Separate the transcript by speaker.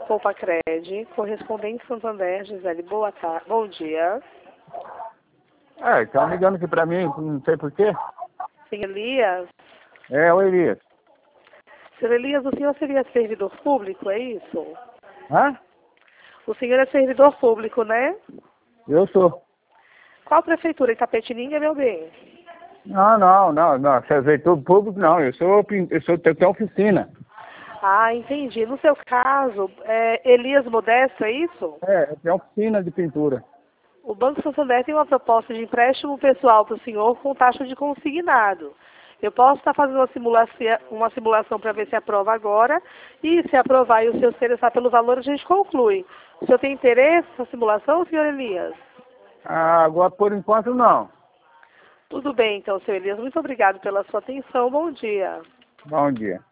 Speaker 1: Poupa Cred, correspondente Santander, Gisele, boa tarde, bom dia.
Speaker 2: Estão ligando aqui pra mim, não sei porquê.
Speaker 1: Senhor Elias?
Speaker 2: O Elias.
Speaker 1: Senhor Elias, o senhor seria servidor público, é isso?
Speaker 2: Hã?
Speaker 1: O senhor é servidor público, né?
Speaker 2: Eu sou.
Speaker 1: Qual prefeitura? Itapetininga, meu bem?
Speaker 2: Não, servidor público não, eu tenho oficina.
Speaker 1: Ah, entendi. No seu caso, Elias Modesto, é isso?
Speaker 2: Eu tenho oficina de pintura.
Speaker 1: O Banco Santander tem uma proposta de empréstimo pessoal para o senhor com taxa de consignado. Eu posso estar fazendo uma simulação para ver se aprova agora e se aprovar e o senhor se interessar pelo valor, a gente conclui. O senhor tem interesse nessa simulação, senhor Elias?
Speaker 2: Agora, por enquanto, não.
Speaker 1: Tudo bem, então, senhor Elias. Muito obrigado pela sua atenção. Bom dia.
Speaker 2: Bom dia.